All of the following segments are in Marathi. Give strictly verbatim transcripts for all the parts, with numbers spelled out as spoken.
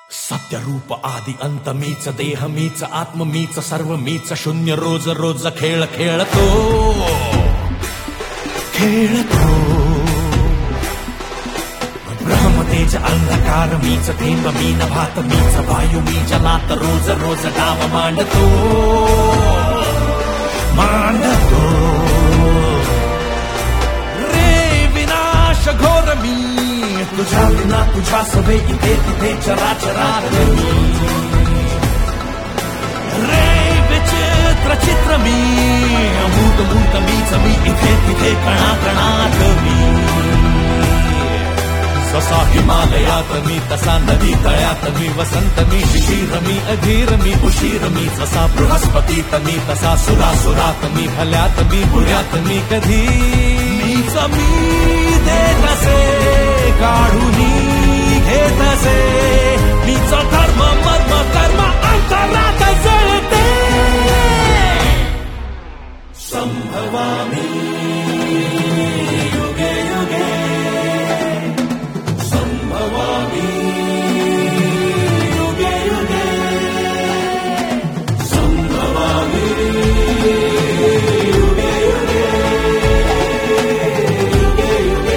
सत्यरूप आदि अंत मीच, देह मीच, आत्म मीच, सर्व मीच, शून्य रोज रोज खेळ खेळतो खेळतो ब्रह्मतेज अंधकार मीच, थेंब मी नभात मीच, वायू मी जलात रोज रोज डाव मांडतो मांडतो रे विनाश घोर मी, तुझ्या विना तुझ्या सभे इथे तिथे चराचरात रे विचित्र चित्र मी, अमूत मूत मीच मी इथे तिथे कणा कणात मी, ससा हिमालयात मी तसा नदी तळ्यात मी, वसंत मी शिशिर मी अधीर मी उशीर मी, जसा बृहस्पतीत मी तसा सुरासुरात मी, भल्यात मी बुऱ्यात मी कधी मीच मी देत असे काढूनी घेत असे, मीच धर्म मर्म कर्म अंतरात जळते संभवामी युगे युगे संभवामी युगे युगे संभवामी युगे युगे युगे युगे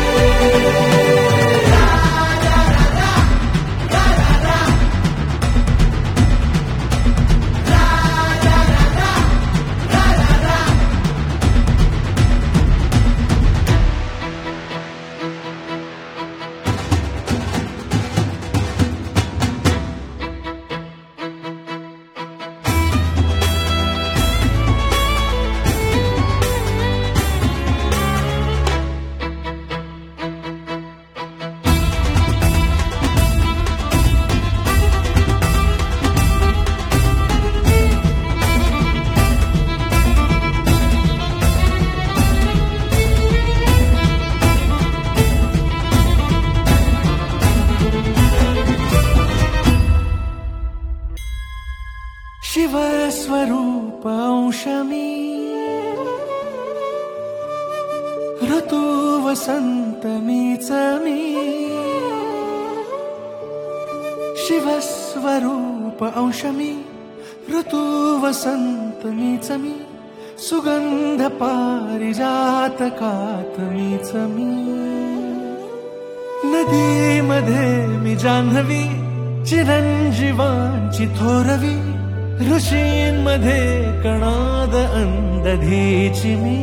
शिवस्वरूप अंश मी, ऋतू वसंत मीच मी, शिवस्वरूप अंश मी, ऋतू वसंत मीच मी, सुगंध पारिजातकात मीच मी, नदीमध्ये मी जान्हवी, चिरंजीवांची थोरवी, ऋषींमध्ये कणाद अंधधीची मी,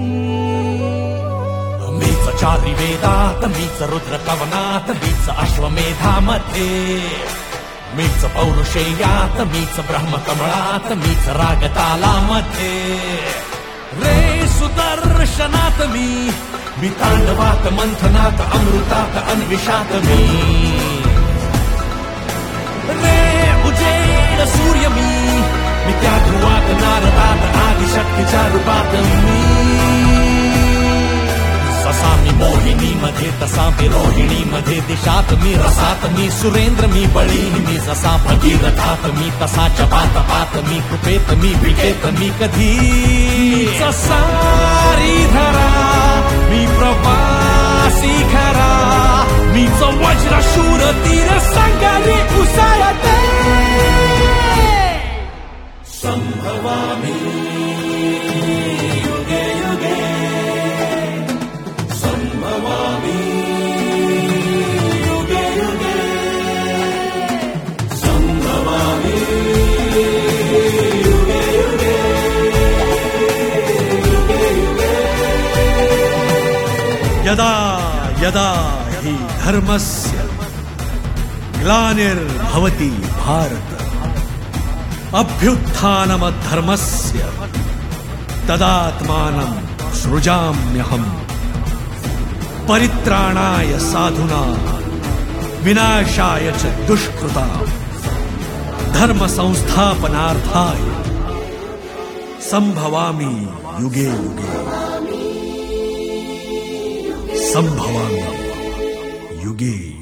मीच चारी वेदात मीच रुद्र कवनात मीच अश्वमेधामध्ये, मीच पौरुषेयात मीच ब्रह्मकमळात मीच रागतालामध्ये, रे सुदर्शनात मी, मी तांडवात मंथनात अमृतात अन्विषात मी, रे उजेड सूर्य मी, मी त्या ध्रुवात नारदात आदिशक्तीच्या रूपात मी, ससा मी मोहिनी मध्ये तसा मी रोहिणी मध्ये, दिशात मी रसात मी, सुरेंद्र मी बळीन मी, जसा भगीरथात मी तसा जपात पात मी, कृपेत मी विकेत मी कधी सारी धरा मी, प्रवासी खरा मीच वज्र शूर तीर संगारी उसळते संभवामी युगे युगे संभवामी युगे युगे संभवामी युगे युगे युगे युगे यदा यदा हि धर्मस्य ग्लानिर्भवति भारत, अभ्युत्थानमधर्मस्य तदात्मानं सृजाम्यहम्, परित्राणाय साधुना विनाशाय च दुष्कृता, धर्म संस्थापनार्थाय संभवामि युगे युगे संभवामि युगे